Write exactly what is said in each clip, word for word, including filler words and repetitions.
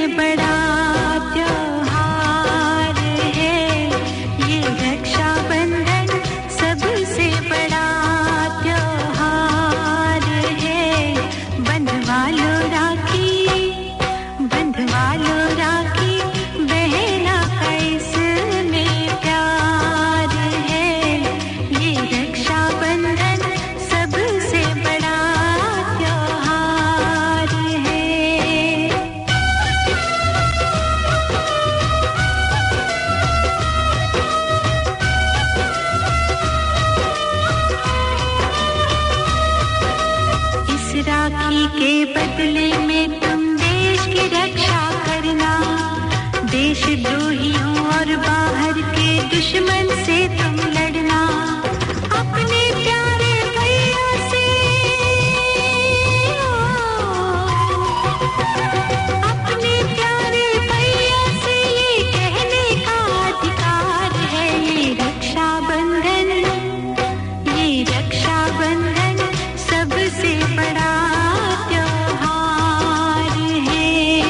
बड़ा त्योहार है ये रक्षाबंधन, सबसे बड़ा त्योहार है। बंधवा लो राखी, बंधवा लो राखी, बहना का इसमें प्यार है ये रक्षाबंधन, सबसे बड़ा त्योहार है। इस राखी के बदले में तुम देश की रक्षा करना, देशद्रोहियों और बाहर के दुश्मन से तुम लड़ना। अपने प्यारे भैया से, अपने प्यारे भैया से ये कहने का अधिकार है ये रक्षाबंधन, ये रक्षाबंधन सबसे बड़ा त्योहार है।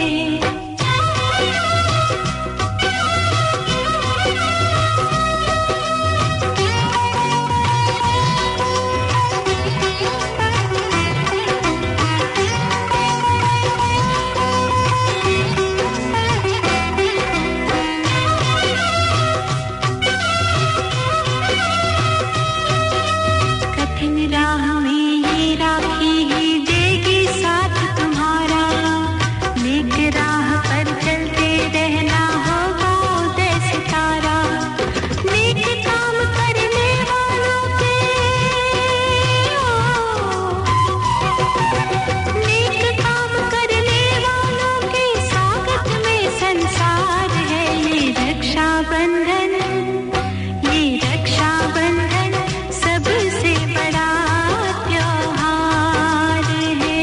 कठिन राह में ये राखी ही देगी साथ तुम्हारा, नेक राह पर चलते रहना होगा उदय सितारा। नेक काम करने वालों के, नेक काम करने वालों के स्वागत में संसार है ये रक्षाबंधन, ये रक्षाबंधन सबसे बड़ा त्योहार है।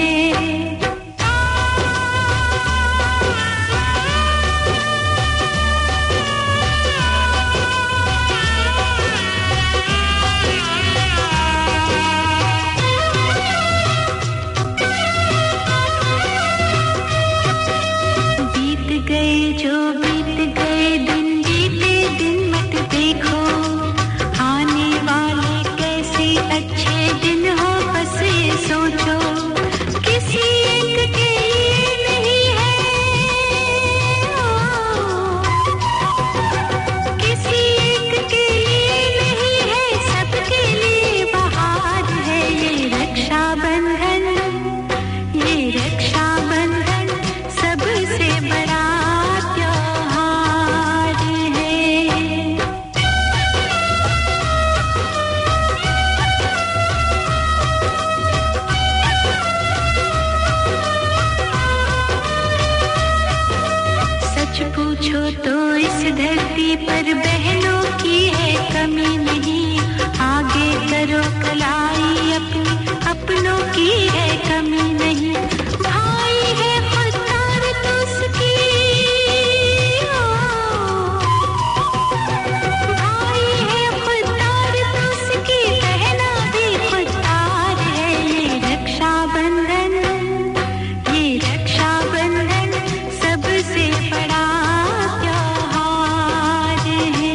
बीत गए जो बीत गए दिन, बीते दिन मत देखो, आने वाले कैसे अच्छे दिन हो बस ये सोचो। किसी एक के लिए नहीं है, किसी एक के लिए नहीं है, सबके लिए बहार है ये रक्षाबंधन, ये रक्षाबंधन सबसे बड़ा त्योहार है। सच पूछो तो इस धरती पर बहनों की है कमी नहीं, आगे करो कलाई अपनी, अपनों की है कमी नहीं। भाई है खुददार तो उसकी, भाई है खुददार तो उसकी, बहना भी खुददार है ये रक्षाबंधन, ये रक्षाबंधन सबसे बड़ा त्योहार है।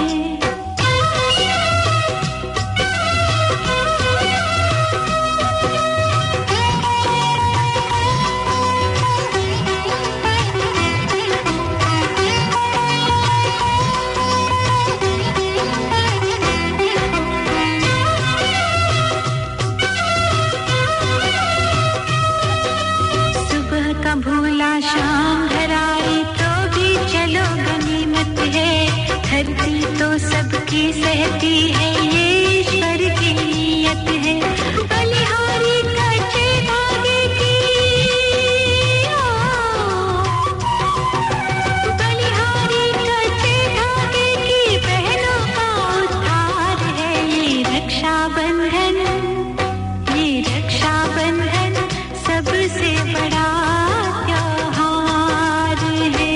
सुबह का भूला शाम घर आई तो भी चलो गनीमत है, धरती तो सबकी सहती है ये ईश्वर की नियत है। बलिहारी कच्चे धागे की, बलिहारी कच्चे धागे की, बहनों का उद्धार है ये रक्षाबंधन, ये रक्षाबंधन सबसे बड़ा त्योहार है।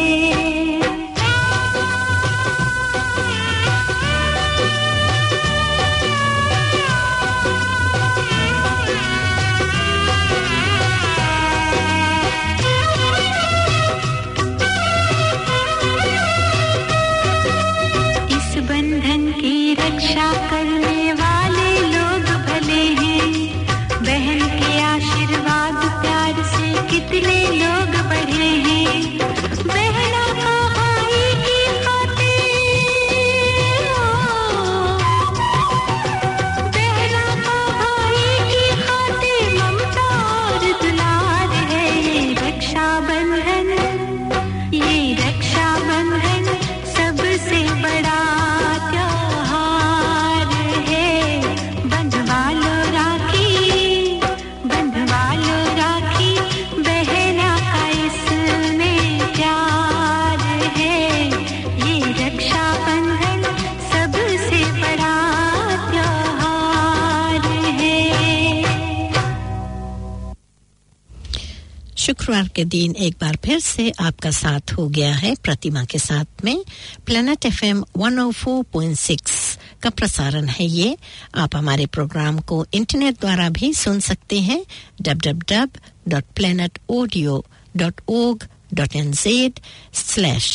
शुक्रवार के दिन एक बार फिर से आपका साथ हो गया है प्रतिमा के साथ में planet FM one oh four point six का प्रसारण है ये। आप हमारे प्रोग्राम को इंटरनेट द्वारा भी सुन सकते हैं w w w dot planet audio dot org dot n z slash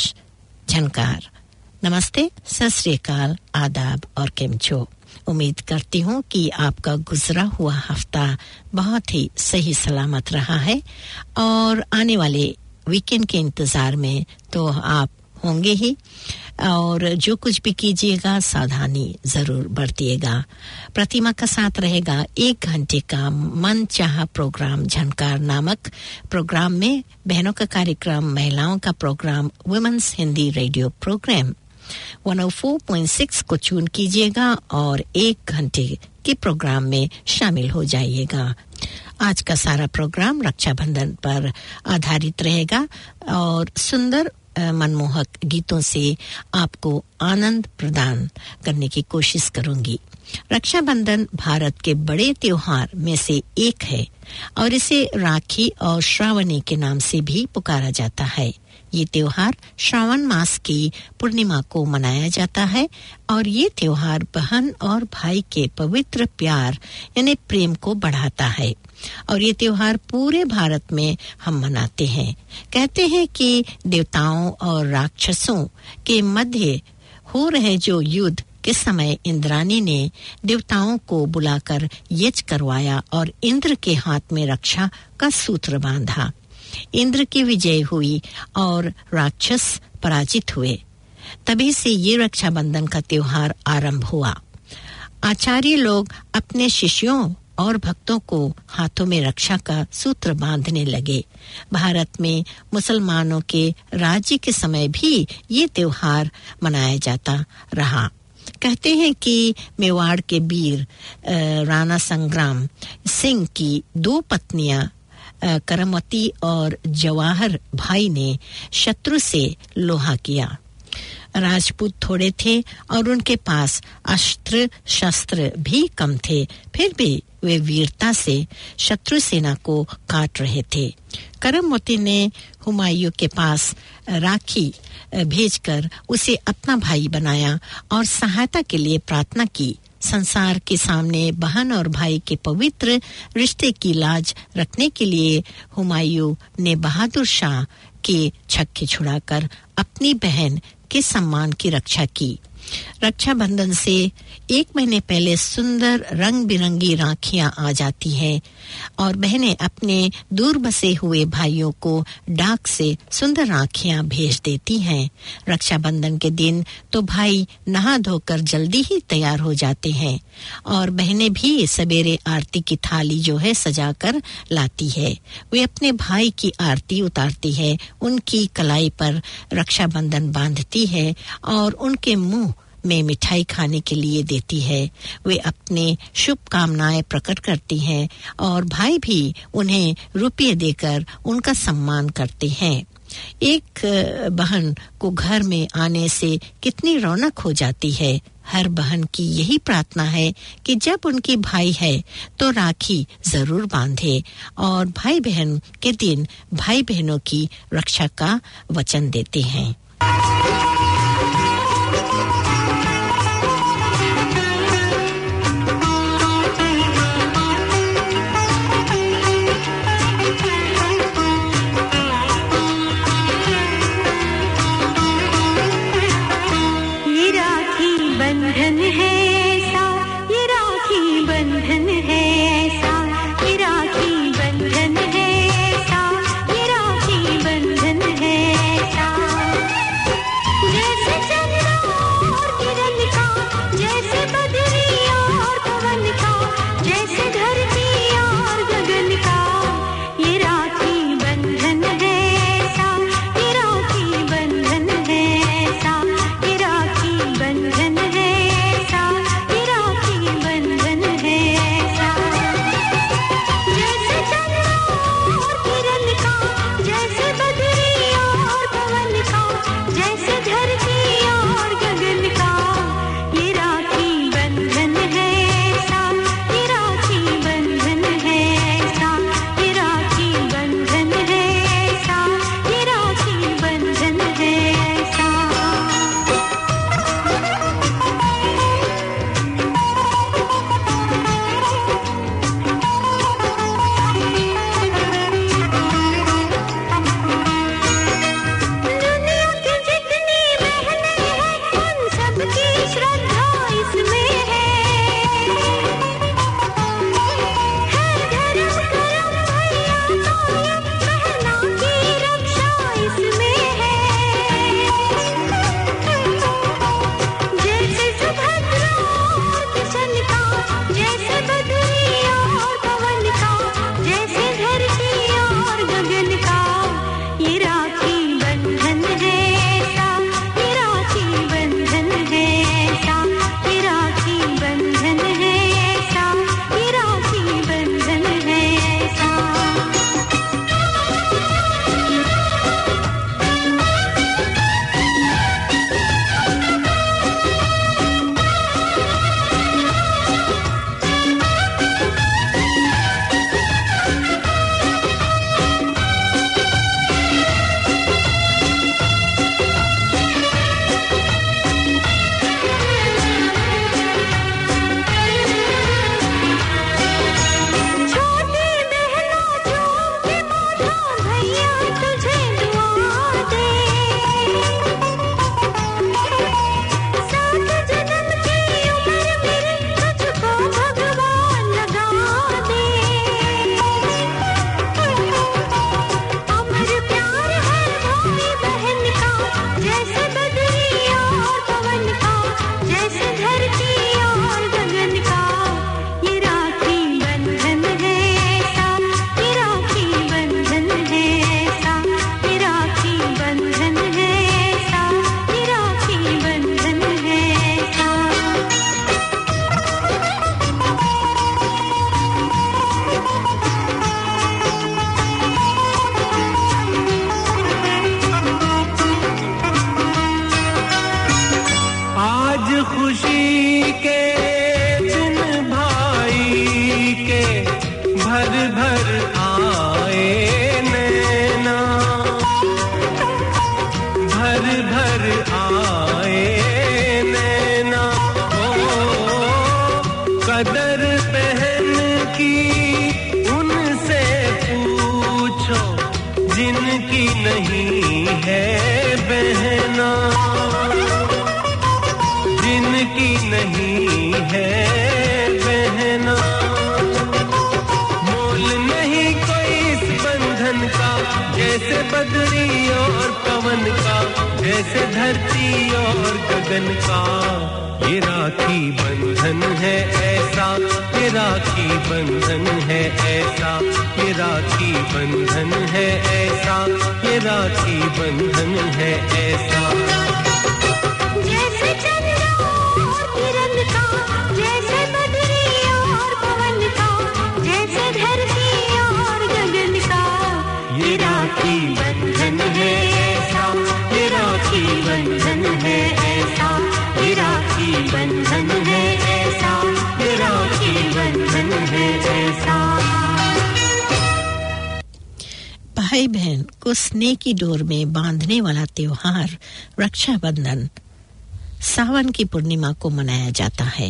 झनकार। नमस्ते, सत श्री अकाल, आदाब और केमचो। उम्मीद करती हूँ कि आपका गुजरा हुआ हफ्ता बहुत ही सही सलामत रहा है और आने वाले वीकेंड के इंतजार में तो आप होंगे ही, और जो कुछ भी कीजिएगा सावधानी जरूर बरतिएगा। प्रतिमा का साथ रहेगा एक घंटे का मन चाहा प्रोग्राम झनकार नामक प्रोग्राम में बहनों का कार्यक्रम, महिलाओं का programme, women's Hindi radio programme one oh four point six को चून कीजिएगा और एक घंटे के प्रोग्राम में शामिल हो जाइएगा। आज का सारा प्रोग्राम रक्षाबंधन पर आधारित रहेगा और सुंदर मनमोहक गीतों से आपको आनंद प्रदान करने की कोशिश करूंगी। रक्षाबंधन भारत के बड़े त्योहार में से एक है और इसे राखी और श्रावणी के नाम से भी पुकारा जाता है। ये त्योहार श्रावण मास की पूर्णिमा को मनाया जाता है और ये त्योहार बहन और भाई के पवित्र प्यार यानी प्रेम को बढ़ाता है और ये त्योहार पूरे भारत में हम मनाते हैं। कहते हैं कि देवताओं और राक्षसों के मध्य हो रहे जो युद्ध के समय इंद्राणी ने देवताओं को बुलाकर यज्ञ करवाया और इंद्र के हाथ में रक्षा का सूत्र बांधा। इंद्र की विजय हुई और राक्षस पराजित हुए। तभी से ये रक्षाबंधन का त्योहार आरंभ हुआ। आचार्य लोग अपने शिष्यों और भक्तों को हाथों में रक्षा का सूत्र बांधने लगे। भारत में मुसलमानों के राज्य के समय भी ये त्योहार मनाया जाता रहा। कहते हैं कि मेवाड़ के वीर राणा संग्राम सिंह की दो पत्नियां करमवती और जवाहर भाई ने शत्रु से लोहा किया। राजपूत थोड़े थे और उनके पास अस्त्र शस्त्र भी कम थे, फिर भी वे वीरता से शत्रु सेना को काट रहे थे। करमवती ने हुमायूं के पास राखी भेजकर उसे अपना भाई बनाया और सहायता के लिए प्रार्थना की। संसार के सामने बहन और भाई के पवित्र रिश्ते की लाज रखने के लिए हुमायूं ने बहादुर शाह के छक्के छुड़ाकर अपनी बहन के सम्मान की रक्षा की। रक्षाबंधन से एक महीने पहले सुंदर रंग बिरंगी राखियां आ जाती हैं और बहनें अपने दूर बसे हुए भाइयों को डाक से सुंदर राखियां भेज देती हैं। रक्षाबंधन के दिन तो भाई नहा धोकर जल्दी ही तैयार हो जाते हैं और बहनें भी सवेरे आरती की थाली जो है सजाकर लाती है। वे अपने भाई की आरती उतारती है, उनकी कलाई पर रक्षाबंधन बांधती है और उनके मुंह में मिठाई खाने के लिए देती है। वे अपने शुभ कामनाएं प्रकट करती हैं और भाई भी उन्हें रुपये देकर उनका सम्मान करते हैं। एक बहन को घर में आने से कितनी रौनक हो जाती है। हर बहन की यही प्रार्थना है कि जब उनकी भाई है तो राखी जरूर बांधे और भाई बहन के दिन भाई बहनों की रक्षा का वचन देते हैं। भर भर आए नैना भर भर आए नैना ओ कदर पहन की उनसे पूछो जिनकी नहीं है बहना जिनकी नहीं है बहना मोल नहीं कोई इस बंधन का जैसे बदरी और पवन का जैसे धरती और गगन का ये राखी बंधन है ऐसा ये राखी बंधन है ऐसा ये राखी बंधन है ऐसा ये राखी बंधन है ऐसा जैसे चंद्र और किरण का जैसे बदरी और पवन का जैसे धरती और गगन का ये राखी बंधन है ऐसा ये राखी बंधन है ऐसा ये राखी बंधन है ऐसा ये राखी बंधन है ऐसा भाई बहन को स्नेह की डोर में बांधने वाला त्योहार रक्षाबंधन सावन की पूर्णिमा को मनाया जाता है।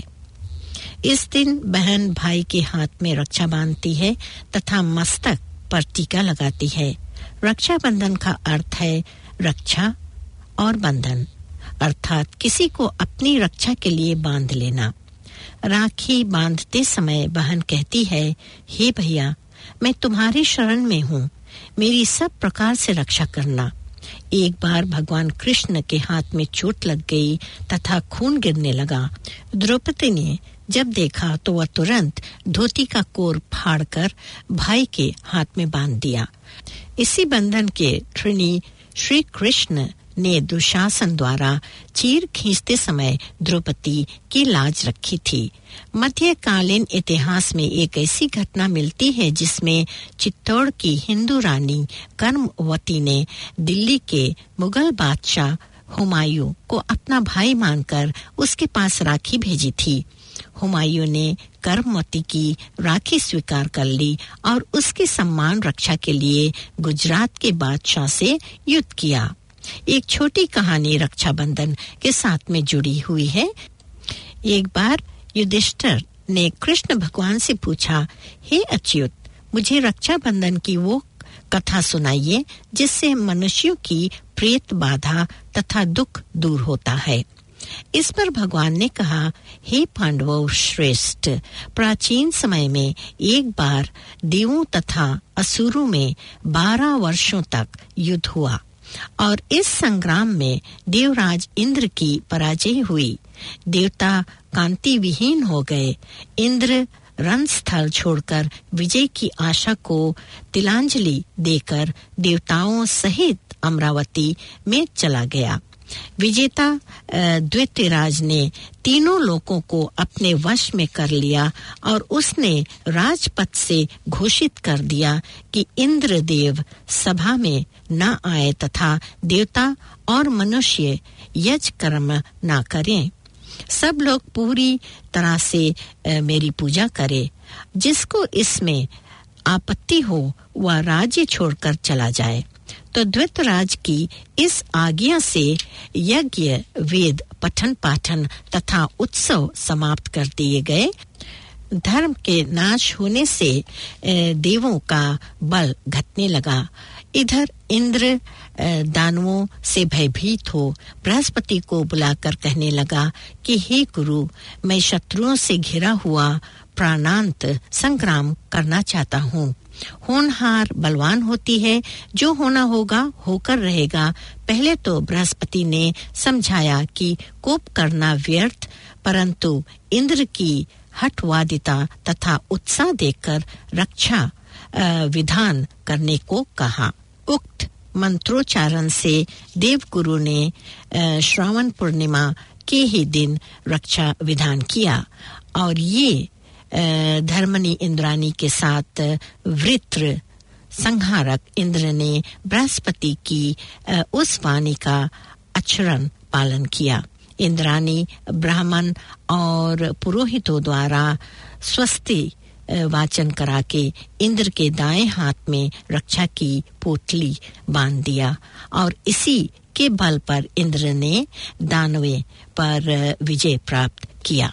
इस दिन बहन भाई के हाथ में रक्षा बांधती है तथा मस्तक पर टीका लगाती है। रक्षाबंधन का अर्थ है रक्षा और बंधन, अर्थात किसी को अपनी रक्षा के लिए बांध लेना। राखी बांधते समय बहन कहती है, हे भैया, मैं तुम्हारी शरण में हूँ, मेरी सब प्रकार से रक्षा करना। एक बार भगवान कृष्ण के हाथ में चोट लग गई तथा खून गिरने लगा। द्रौपदी ने जब देखा तो वह तुरंत धोती का कोर फाड़कर भाई के हाथ में बांध दिया। इसी बंधन के ऋणी श्री कृष्ण ने दुशासन द्वारा चीर खींचते समय द्रौपदी की लाज रखी थी। मध्यकालीन इतिहास में एक ऐसी घटना मिलती है जिसमें चित्तौड़ की हिंदू रानी कर्मवती ने दिल्ली के मुगल बादशाह हुमायूं को अपना भाई मानकर उसके पास राखी भेजी थी। हुमायूं ने कर्मवती की राखी स्वीकार कर ली और उसकी सम्मान रक्षा के लिए गुजरात के बादशाह से युद्ध किया। एक छोटी कहानी रक्षाबंधन के साथ में जुड़ी हुई है। एक बार युधिष्ठिर ने कृष्ण भगवान से पूछा, हे अच्युत, मुझे रक्षाबंधन की वो कथा सुनाइए जिससे मनुष्यों की प्रेत बाधा तथा दुख दूर होता है। इस पर भगवान ने कहा, हे पांडवों श्रेष्ठ, प्राचीन समय में एक बार देवों तथा असुरों में बारह वर्षों तक युद्ध हुआ और इस संग्राम में देवराज इंद्र की पराजय हुई। देवता कांति विहीन हो गए। इंद्र रणस्थल छोड़कर विजय की आशा को तिलांजलि देकर देवताओं सहित अमरावती में चला गया। विजेता द्वितीराज ने तीनों लोकों को अपने वश में कर लिया और उसने राजपथ से घोषित कर दिया कि इंद्रदेव सभा में न आए तथा देवता और मनुष्य यज्ञ कर्म न करें। सब लोग पूरी तरह से मेरी पूजा करें। जिसको इसमें आपत्ति हो वह राज्य छोड़कर चला जाए। तो द्वितराज की इस आज्ञा से यज्ञ, वेद, पठन पाठन तथा उत्सव समाप्त कर दिए गए। धर्म के नाश होने से देवों का बल घटने लगा। इधर इंद्र दानवों से भयभीत हो बृहस्पति को बुलाकर कहने लगा कि हे गुरु, मैं शत्रुओं से घिरा हुआ प्राणांत संग्राम करना चाहता हूँ। होनहार बलवान होती है, जो होना होगा होकर रहेगा। पहले तो बृहस्पति ने समझाया कि कोप करना व्यर्थ, परंतु इंद्र की हठवादिता तथा उत्साह देखकर रक्षा विधान करने को कहा। उक्त मंत्रोच्चारण से देवगुरु ने श्रावण पूर्णिमा के ही दिन रक्षा विधान किया और ये धर्मनी इंद्रानी के साथ वृत्र संहारक इंद्र ने बृहस्पति की उस वाणी का आचरण पालन किया। इंद्रानी ब्राह्मण और पुरोहितों द्वारा स्वस्ति वाचन करा के इंद्र के दाएं हाथ में रक्षा की पोटली बांध दिया और इसी के बल पर इंद्र ने दानवों पर विजय प्राप्त किया।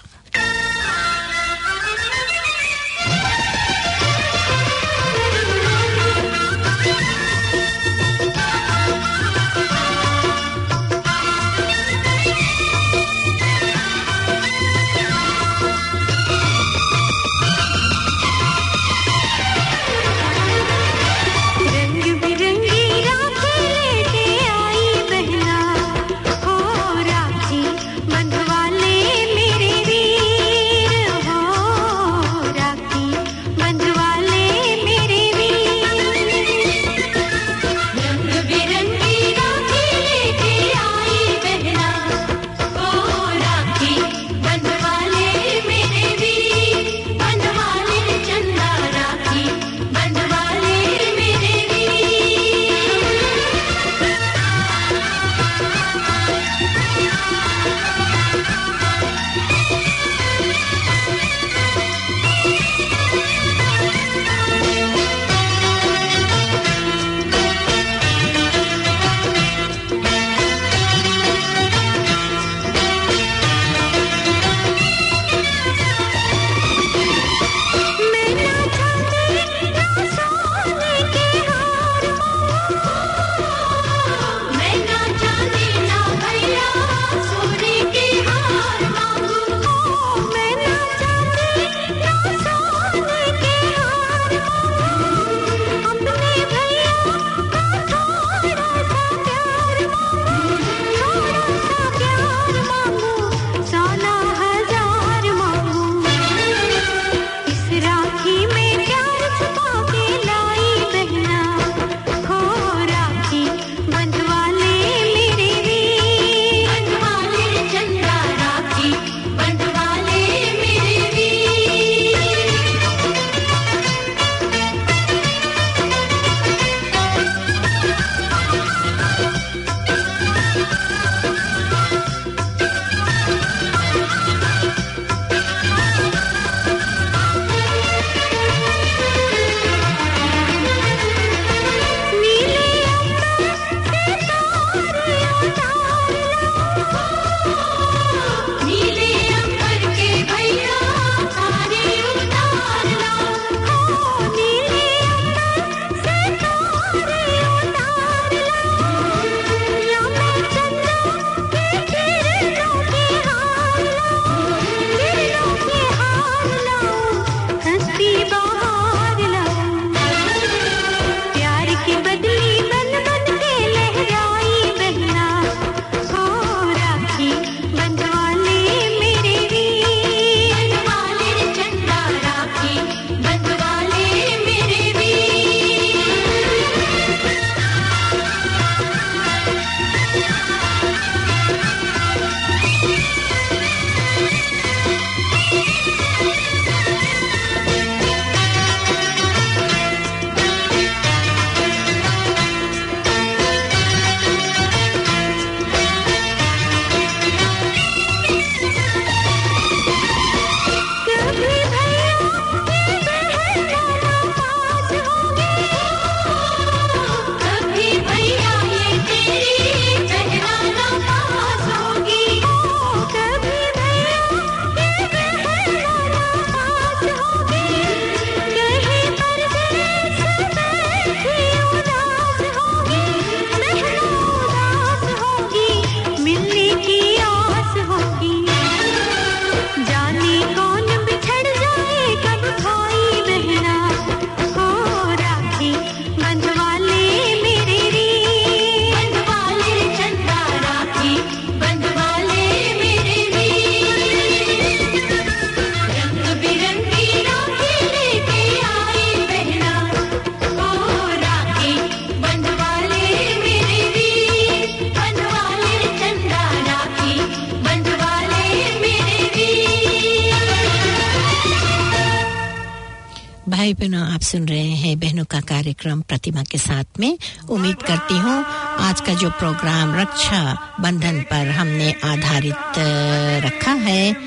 भाई बहनों आप सुन रहे हैं बहनों का कार्यक्रम प्रतिमा के साथ में। उम्मीद करती हूँ आज का जो प्रोग्राम रक्षा बंधन पर हमने आधारित रखा है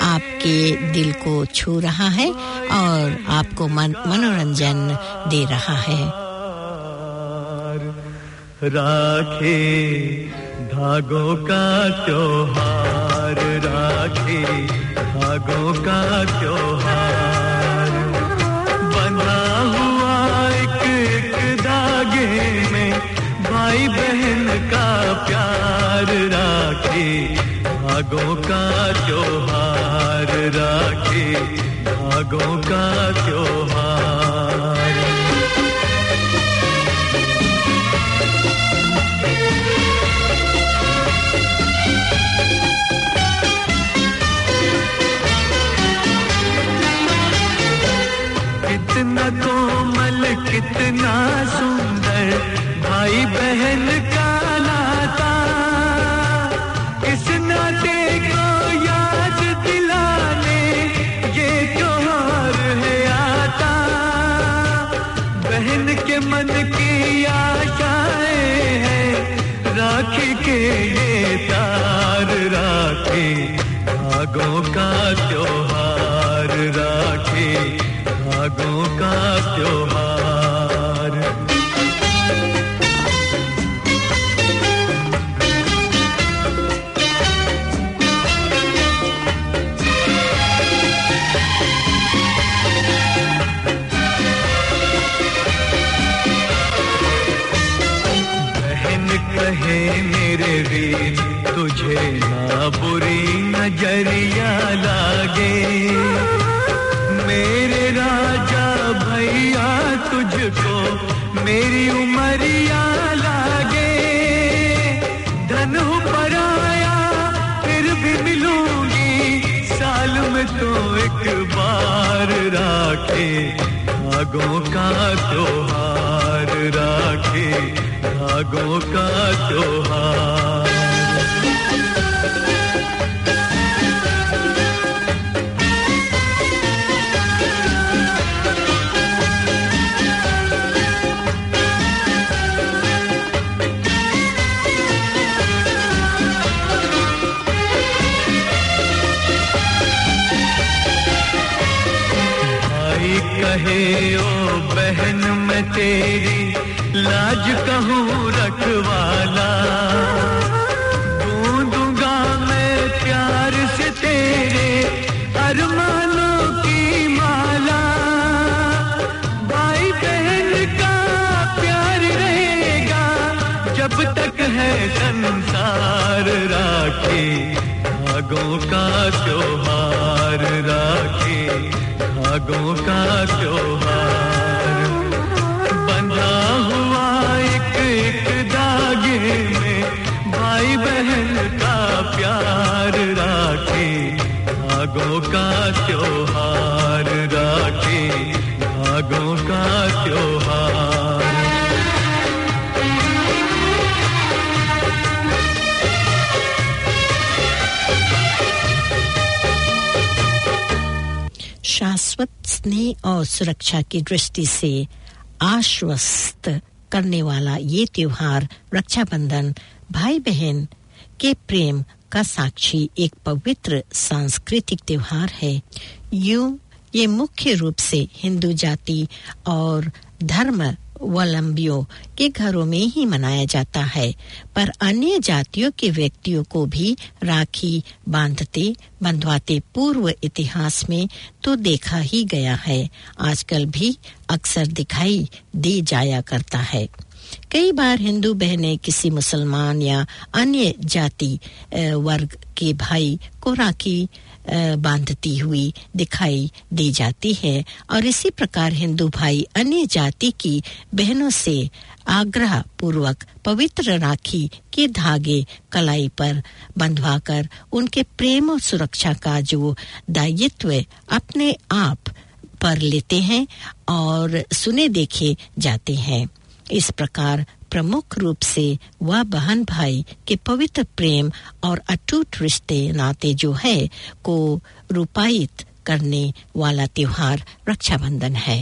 आपके दिल को छू रहा है और आपको मन, मनोरंजन दे रहा है। राखी धागों का त्योहार, राखी धागों का त्योहार, बंधा हुआ एक एक धागे में भाई बहन का प्यार, राखी धागों का त्योहार, राखी धागों का त्योहार। कितना कोमल कितना सुंदर भाई बहन का नाता, इस नाते को याद दिलाने ये त्योहार है आता। बहन के मन की आशाएं हैं राखी के ये तार, राखी धागों का त्योहार, राखी धागों का त्योहार। बहन कहे मेरे वीर तुझे ना बुरी नजरिया लागे, मेरे राजा भैया तुझको मेरी उमरिया लागे। धन हो पराया फिर भी मिलूंगी साल में तो एक बार, राखी धागों का त्योहार, राखी धागों का त्योहार। कहे ओ बहन मैं तेरी लाज कहूँ रखवाला, गूंदूंगा मैं प्यार से तेरे अरमानों की माला। भाई बहन का प्यार रहेगा जब तक है संसार, राखी धागों का त्योहार, राखी धागों का त्योहार, बंधा हुआ एक एक धागे में भाई बहन का प्यार, राखी धागों का त्योहार, राखी धागों का त्योहार। शाश्वत स्नेह और सुरक्षा की दृष्टि से आश्वस्त करने वाला ये त्योहार रक्षाबंधन भाई बहन के प्रेम का साक्षी एक पवित्र सांस्कृतिक त्योहार है। यूं ये मुख्य रूप से हिंदू जाति और धर्म वलंबियों के घरों में ही मनाया जाता है, पर अन्य जातियों के व्यक्तियों को भी राखी बांधते बंधवाते पूर्व इतिहास में तो देखा ही गया है, आजकल भी अक्सर दिखाई दे जाया करता है। कई बार हिंदू बहनें किसी मुसलमान या अन्य जाति वर्ग के भाई को राखी बांधती हुई दिखाई दे जाती है और इसी प्रकार हिंदू भाई अन्य जाति की बहनों से आग्रह पूर्वक पवित्र राखी के धागे कलाई पर बंधवाकर उनके प्रेम और सुरक्षा का जो दायित्व अपने आप पर लेते हैं और सुने देखे जाते हैं। इस प्रकार प्रमुख रूप से वह बहन भाई के पवित्र प्रेम और अटूट रिश्ते नाते जो है को रूपायित करने वाला त्योहार रक्षाबंधन है।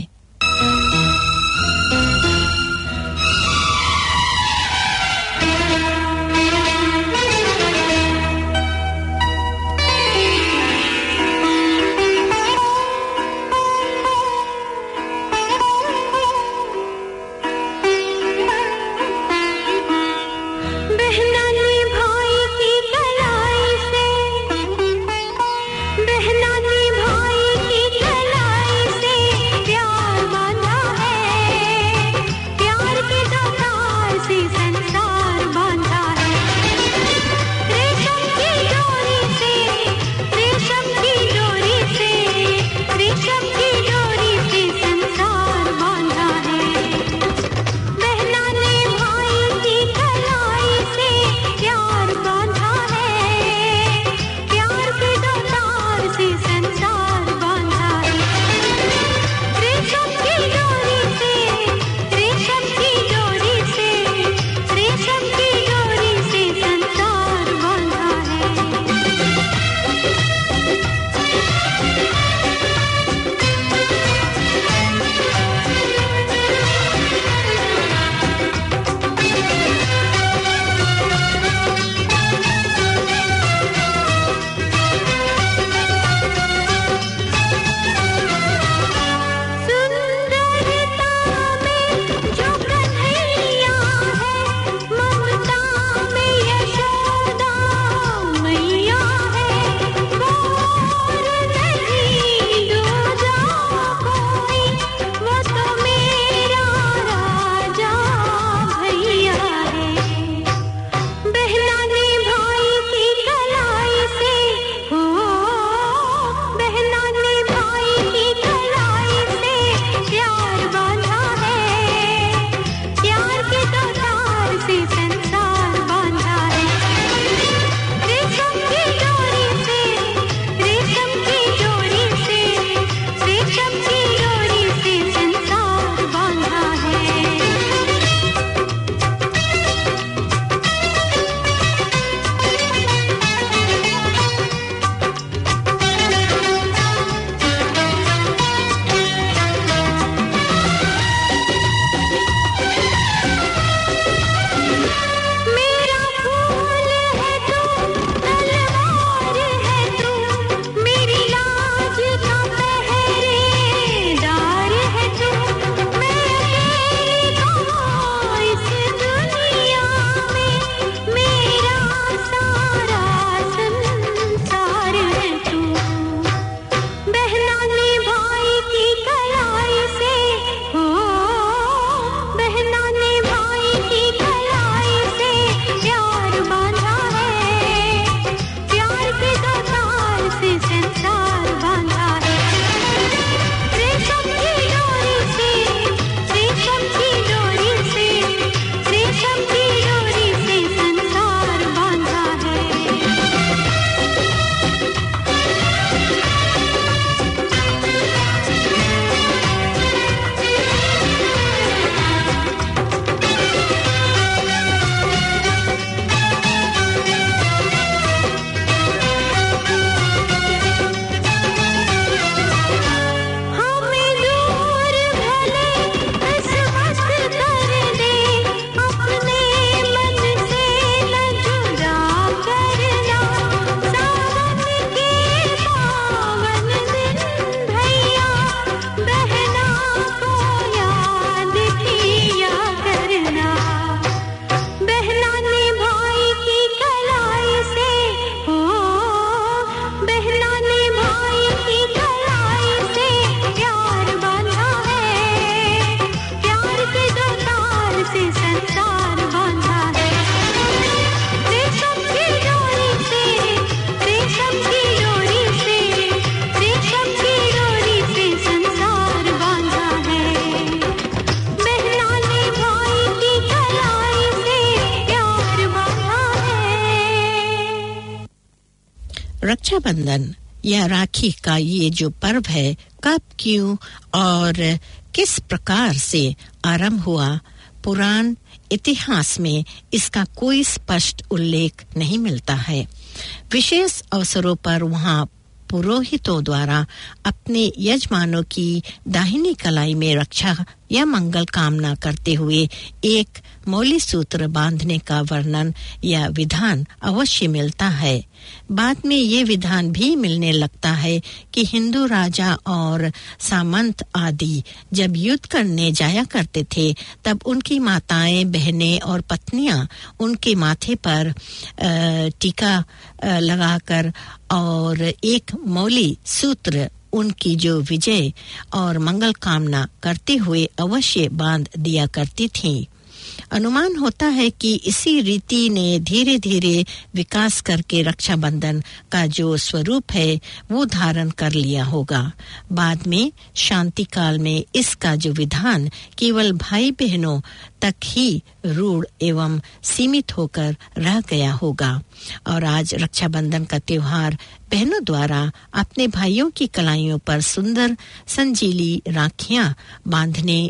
रक्षाबंधन या राखी का ये जो पर्व है कब, क्यों और किस प्रकार से आरंभ हुआ, पुराण इतिहास में इसका कोई स्पष्ट उल्लेख नहीं मिलता है। विशेष अवसरों पर वहां पुरोहितों द्वारा अपने यजमानों की दाहिनी कलाई में रक्षा या मंगल कामना करते हुए एक मौली सूत्र बांधने का वर्णन या विधान अवश्य मिलता है। बाद में ये विधान भी मिलने लगता है कि हिंदू राजा और सामंत आदि जब युद्ध करने जाया करते थे तब उनकी माताएं, बहनें और पत्नियां उनके माथे पर टीका लगाकर और एक मौली सूत्र उनकी जो विजय और मंगल कामना करते हुए अवश्य बांध दिया करती थीं। अनुमान होता है कि इसी रीति ने धीरे धीरे विकास करके रक्षाबंधन का जो स्वरूप है वो धारण कर लिया होगा। बाद में शांति काल में इसका जो विधान केवल भाई बहनों तक ही रूढ़ एवं सीमित होकर रह गया होगा और आज रक्षाबंधन का त्योहार बहनों द्वारा अपने भाइयों की कलाइयों पर सुंदर संजीली राखियां बांधने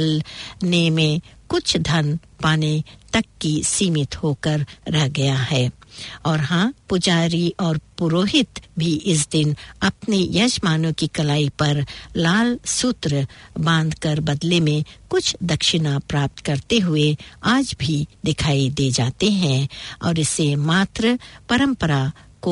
बदलने में कुछ धन पाने तक की सीमित होकर रह गया है। और हाँ, पुजारी और पुरोहित भी इस दिन अपने यजमानों की कलाई पर लाल सूत्र बांधकर बदले में कुछ दक्षिणा प्राप्त करते हुए आज भी दिखाई दे जाते हैं और इसे मात्र परंपरा को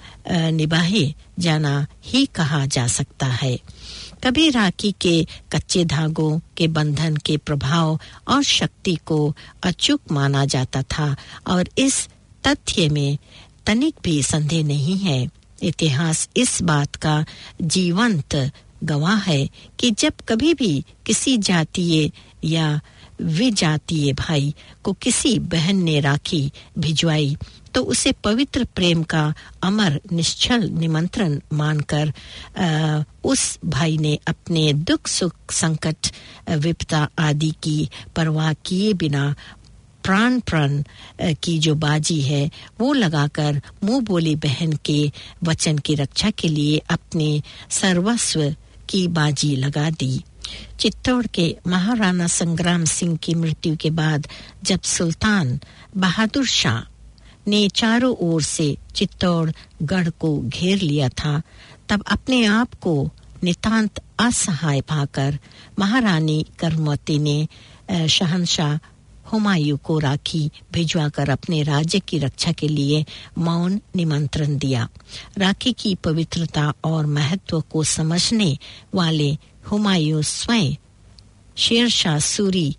निभाए जाना ही कहा जा सकता है। कभी राखी के कच्चे धागों के बंधन के प्रभाव और शक्ति को अचूक माना जाता था और इस तथ्य में तनिक भी संदेह नहीं है। इतिहास इस बात का जीवंत गवाह है कि जब कभी भी किसी जातीय या विजातीय भाई को किसी बहन ने राखी भिजवाई तो उसे पवित्र प्रेम का अमर निश्चल निमंत्रण मानकर आ, उस भाई ने अपने दुख सुख संकट विपदा आदि की परवाह किए बिना प्राण प्राण की जो बाजी है वो लगाकर मुंह बोली बहन के वचन की रक्षा के लिए अपने सर्वस्व की बाजी लगा दी। चित्तौड़ के महाराणा संग्राम सिंह की मृत्यु के बाद जब सुल्तान बहादुर शाह ने चारों ओर से चित्तौड़ गढ़ को घेर लिया था तब अपने आप को नितांत असहाय पाकर महारानी करमवती ने शहंशाह हुमायूं को राखी भिजवाकर अपने राज्य की रक्षा के लिए मौन निमंत्रण दिया। राखी की पवित्रता और महत्व को समझने वाले हुमायूं स्वयं शेरशाह सूरी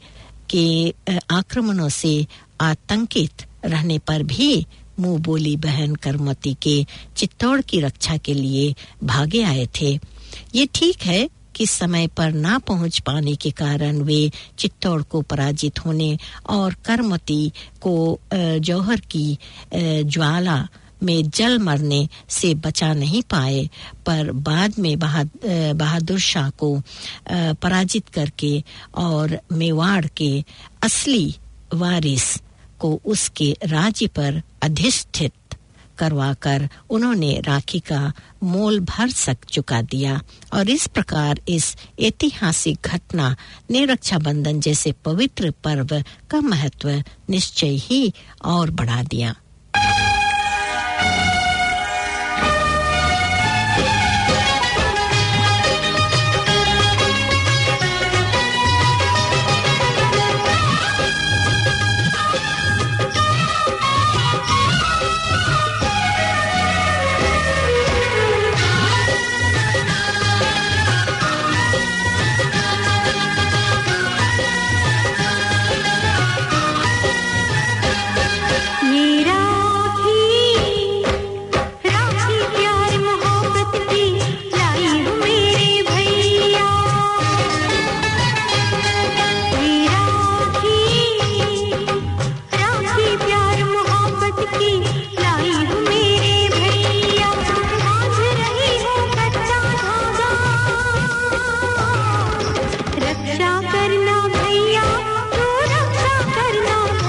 के आक्रमणों से आतंकित रहने पर भी मुंह बोली बहन करमवती के चित्तौड़ की रक्षा के लिए भागे आए थे। ये ठीक है कि समय पर ना पहुंच पाने के कारण वे चित्तौड़ को पराजित होने और करमवती को जौहर की ज्वाला में जल मरने से बचा नहीं पाए, पर बाद में बहादुर शाह को पराजित करके और मेवाड़ के असली वारिस को उसके राज्य पर अधिष्ठित करवाकर उन्होंने राखी का मोल भर सक चुका दिया और इस प्रकार इस ऐतिहासिक घटना ने रक्षाबंधन जैसे पवित्र पर्व का महत्व निश्चय ही और बढ़ा दिया।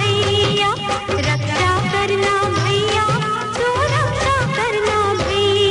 रक्षा करना भैया, तू रक्षा करना भैया।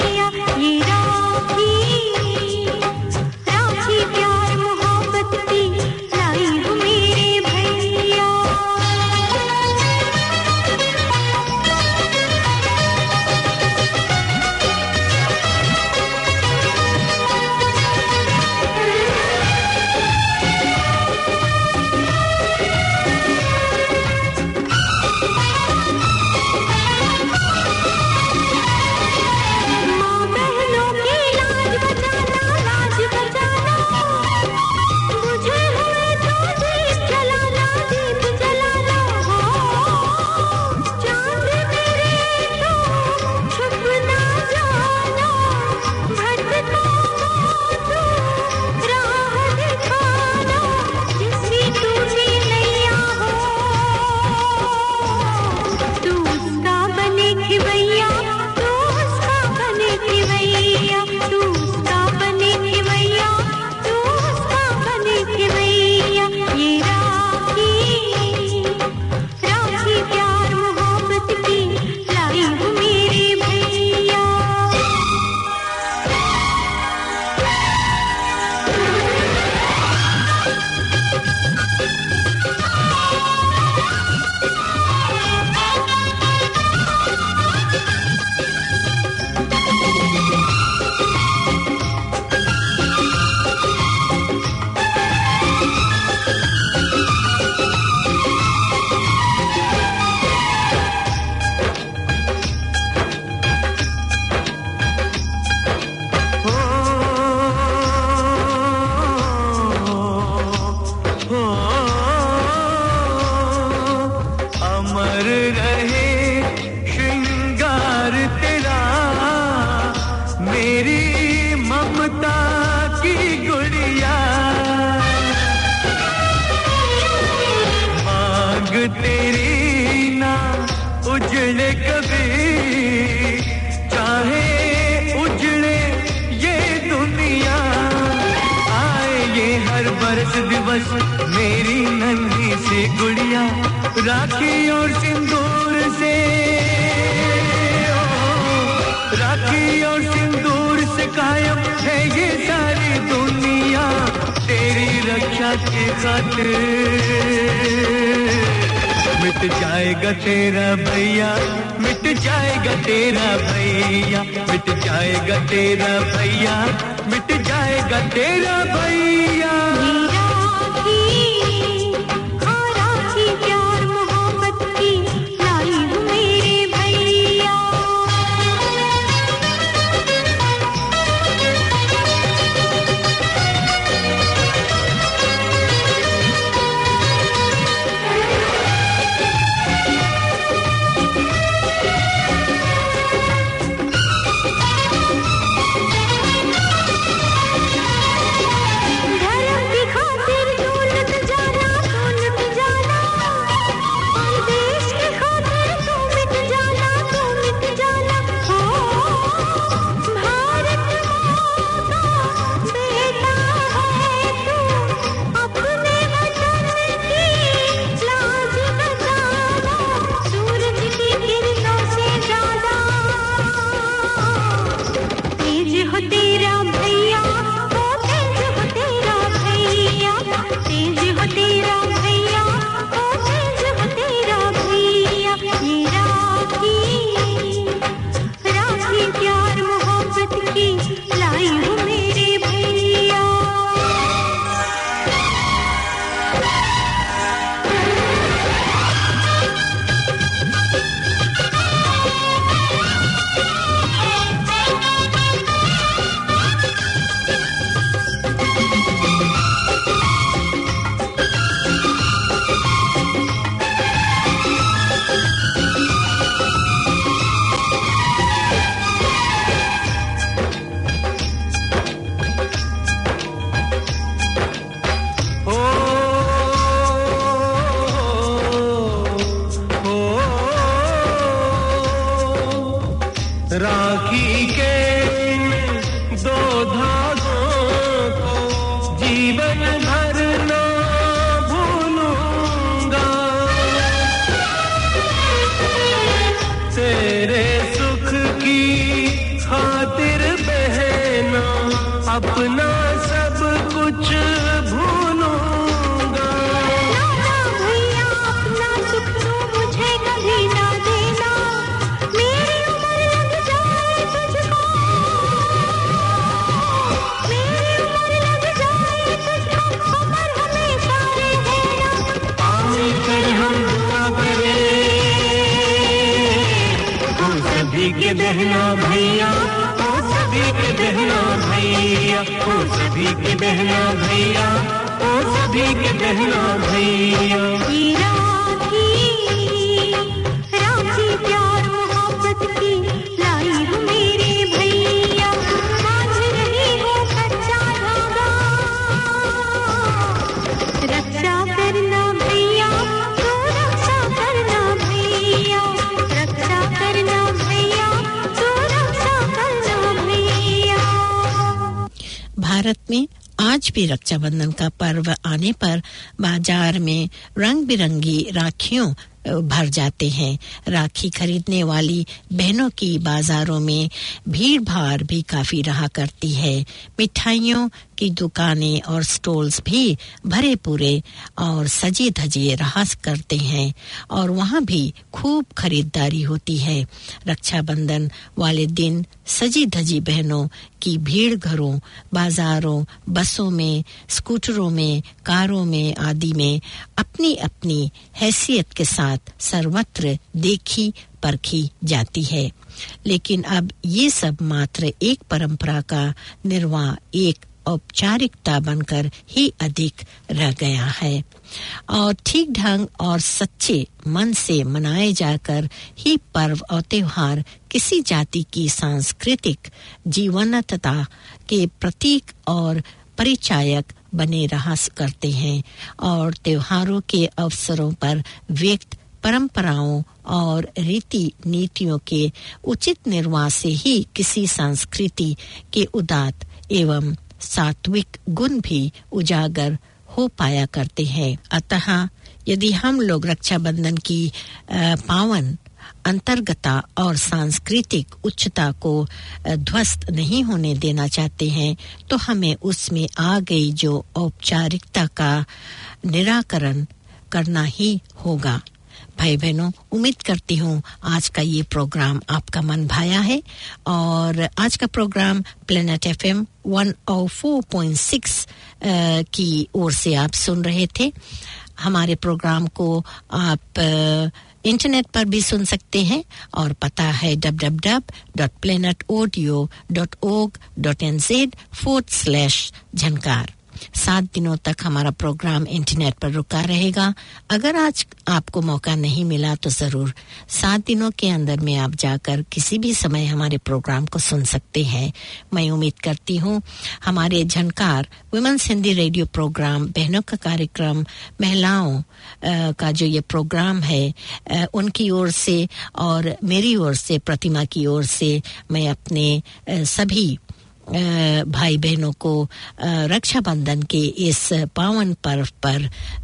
तेरी ना उजड़े कभी चाहे उजड़े ये दुनिया आए ये हर बरस दिवस मेरी नन्ही सी गुड़िया राखी और सिंदूर से राखी और सिंदूर से कायम है ये सारी दुनिया तेरी रक्षा की खातिर मिट जाएगा तेरा भैया मिट जाएगा तेरा भैया मिट जाएगा तेरा भैया मिट जाएगा तेरा भैया बहना भैया ओ सभी के बहना भैया ओ सभी के बहना भैया ओ सभी के बहना भैया राखी राखी प्यार मोहब्बत की लाई हूँ मेरे भैया बांध रही हूँ कच्चा धागा रक्षा करना भैया तो रक्षा करना भैया रक्षा करना भारत में आज भी रक्षाबंधन का पर्व आने पर बाजार में रंग बिरंगी राखियों भर जाते हैं। राखी खरीदने वाली बहनों की बाजारों में भीड़ भाड़ भी काफी रहा करती है। मिठाइयों की दुकानें और स्टॉल्स भी भरे पूरे और सजे धजे रहा करते हैं और वहां भी खूब खरीदारी होती है। रक्षाबंधन वाले दिन सजी धजी बहनों की भीड़ घरों, बाजारों, बसों में, स्कूटरों में, कारों में आदि में अपनी अपनी हैसियत के साथ सर्वत्र देखी परखी जाती है। लेकिन अब ये सब मात्र एक परंपरा का निर्वाह, एक औपचारिकता बनकर ही अधिक रह गया है और ठीक ढंग और सच्चे मन से मनाए जाकर ही पर्व और त्योहार किसी जाति की सांस्कृतिक जीवंतता के प्रतीक और परिचायक बने रहा करते हैं और त्योहारों के अवसरों पर व्यक्त परंपराओं और रीति नीतियों के उचित निर्वाह से ही किसी संस्कृति के उदात्त एवं सात्विक गुण भी उजागर हो पाया करते हैं। अतः यदि हम लोग रक्षाबंधन की पावन अंतर्गता और सांस्कृतिक उच्चता को ध्वस्त नहीं होने देना चाहते हैं तो हमें उसमें आ गई जो औपचारिकता का निराकरण करना ही होगा। भाई बहनों, उम्मीद करती हूँ आज का ये प्रोग्राम आपका मन भाया है और आज का programme planet FM one o four point six की ओर से आप सुन रहे थे। हमारे प्रोग्राम को आप इंटरनेट पर भी सुन सकते हैं और पता है W W W dot planet audio dot ORG dot N Z forward slash Jhankar. सात दिनों तक हमारा प्रोग्राम इंटरनेट पर रुका रहेगा। अगर आज आपको मौका नहीं मिला तो जरूर सात दिनों के अंदर में आप जाकर किसी भी समय हमारे प्रोग्राम को सुन सकते हैं। मैं उम्मीद करती हूँ हमारे Jhankar women's Hindi radio programme, बहनों का कार्यक्रम, महिलाओं आ, का जो ये प्रोग्राम है आ, उनकी ओर से और मेरी ओर से, प्रतिमा की ओर से मैं अपने आ, सभी भाई बहनों को रक्षाबंधन के इस पावन पर्व पर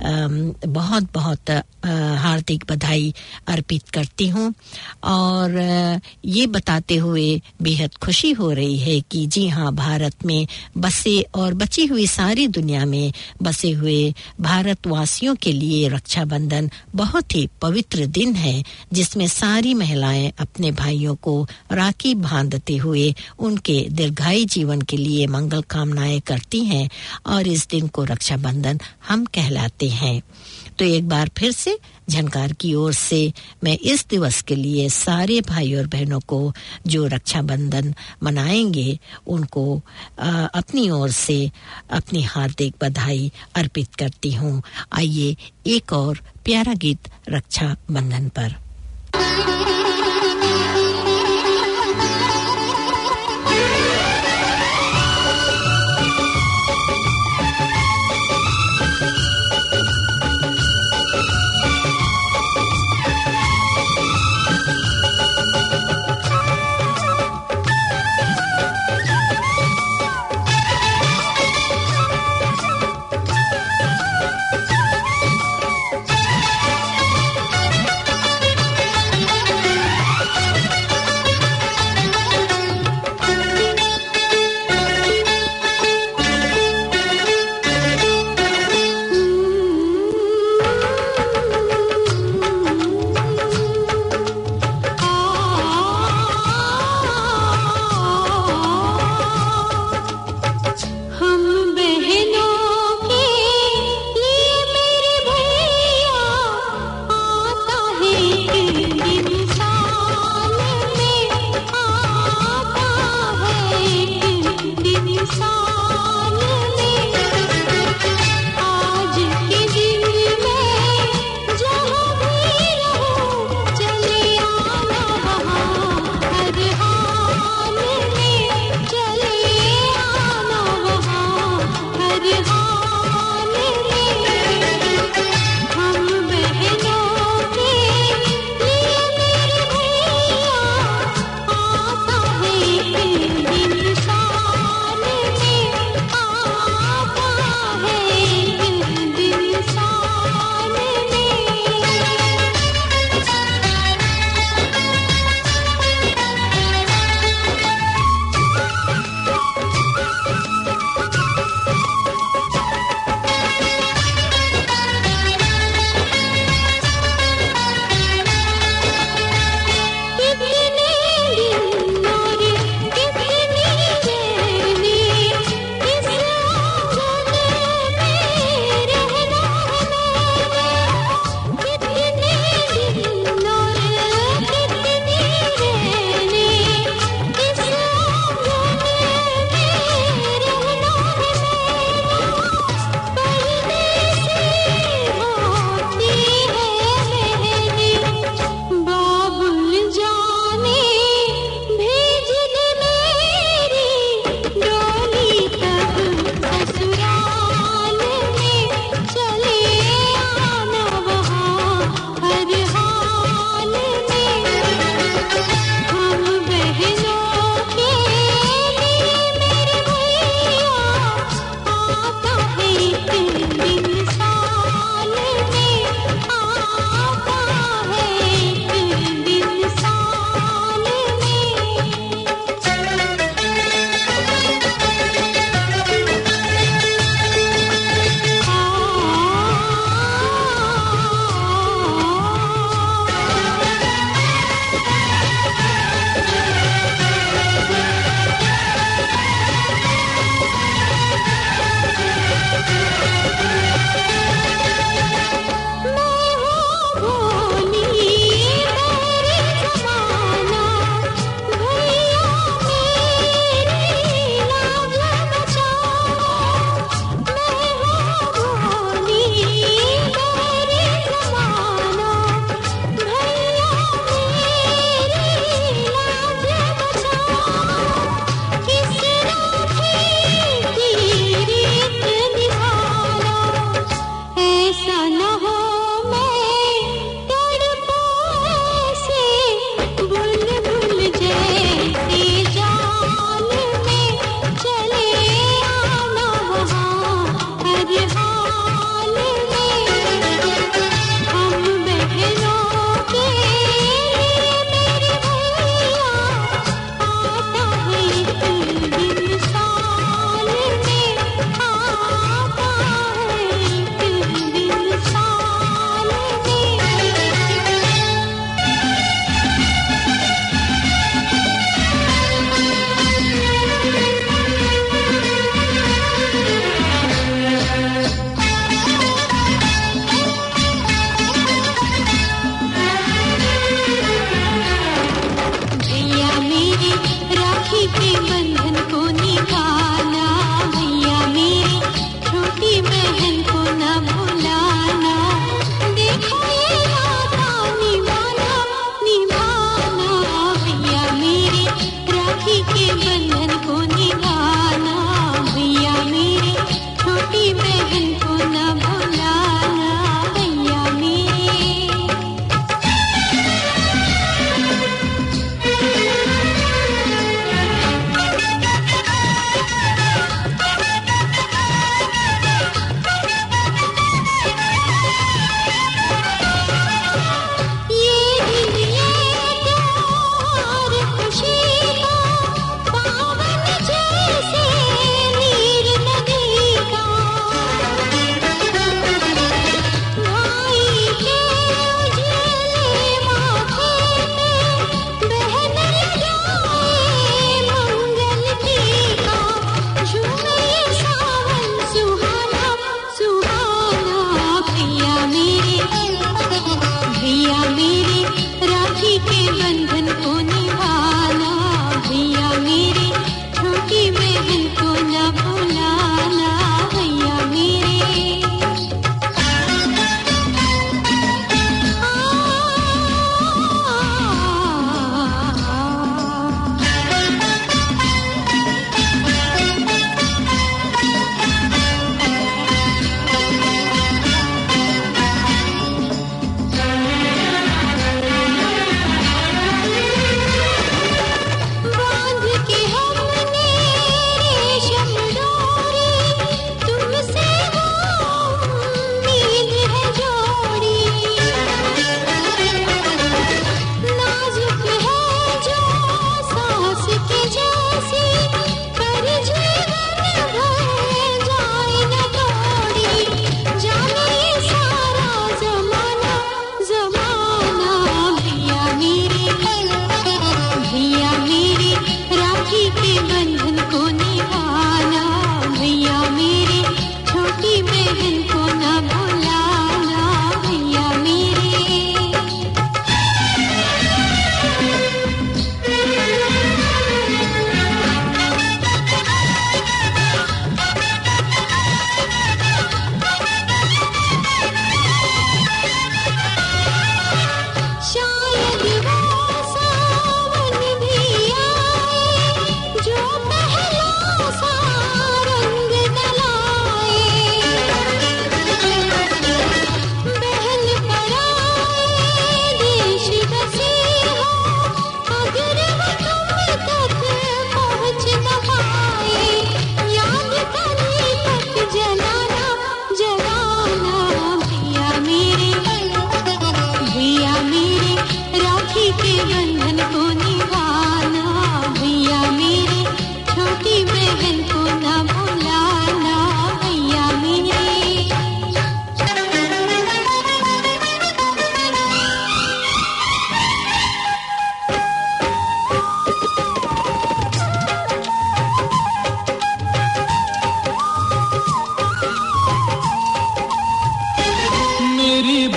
बहुत बहुत हार्दिक बधाई अर्पित करती हूँ और ये बताते हुए बेहद खुशी हो रही है कि जी हाँ, भारत में बसे और बची हुई सारी दुनिया में बसे हुए भारतवासियों के लिए रक्षाबंधन बहुत ही पवित्र दिन है, जिसमें सारी महिलाएं अपने भाइयों को राखी बांधते हुए उनके दीर्घायु जीवन के लिए मंगल कामनाएं करती हैं और इस दिन को रक्षाबंधन हम कहलाते हैं। तो एक बार फिर से झनकार की ओर से मैं इस दिवस के लिए सारे भाई और बहनों को जो रक्षाबंधन मनाएंगे उनको आ, अपनी ओर से अपनी हार्दिक बधाई अर्पित करती हूँ। आइए एक और प्यारा गीत रक्षाबंधन पर। Thank you.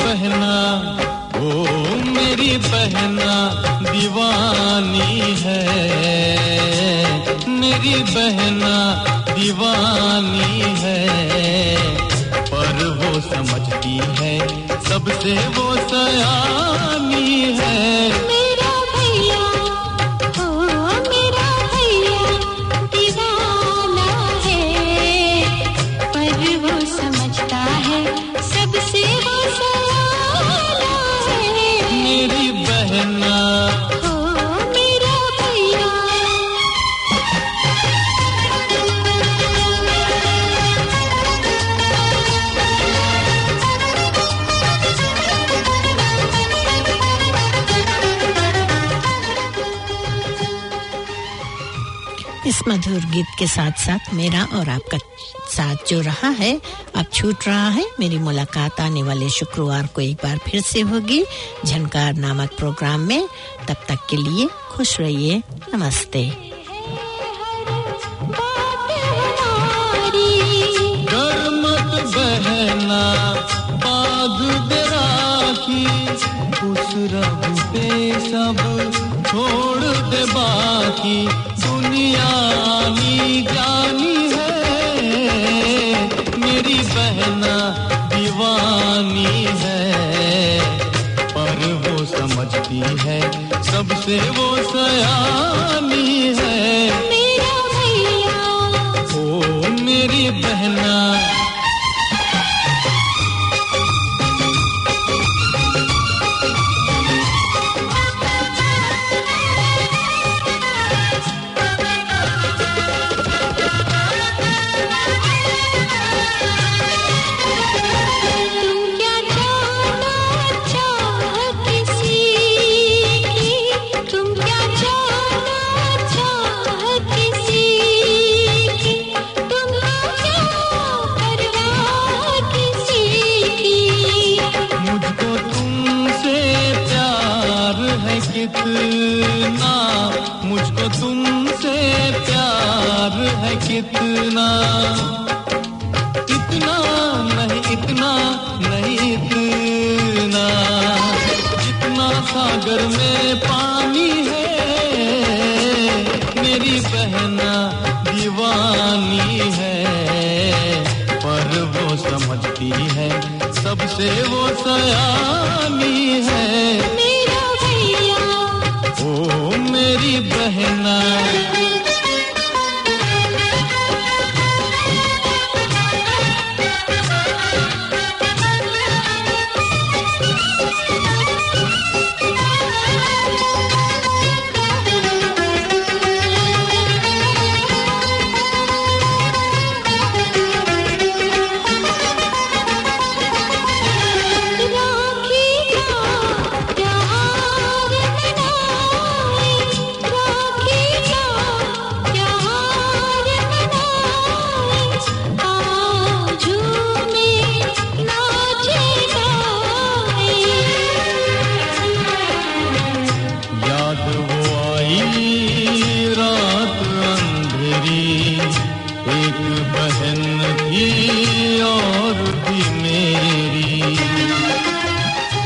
बहना ओ मेरी बहना दीवानी है मेरी बहना दीवानी है पर वो समझती है सबसे वो सयानी है मेरा भैया ओ मेरा भैया दीवाना है पर वो समझता है सबसे वो सयाना है मेरी बहना इस मधुर गीत के साथ साथ मेरा और आपका साथ जो रहा है अब छूट रहा है मेरी मुलाकात आने वाले शुक्रवार को एक बार फिर से होगी झनकार नामक प्रोग्राम में तब तक के लिए खुश रहिए नमस्ते डर मत बहना बाग दे राखी उस रब पे सब छोड़ दे बाकी दुनिया आनी जानी है मेरी बहना दीवानी है पर वो समझती है सबसे वो सयानी है मेरा भैया ओ मेरी बहना कितना मुझको तुमसे प्यार है कितना इतना नहीं इतना नहीं इतना जितना सागर में पानी है मेरी बहना दीवानी है पर वो समझती है सबसे वो सयानी है मेरा भैया ओ मेरी बहना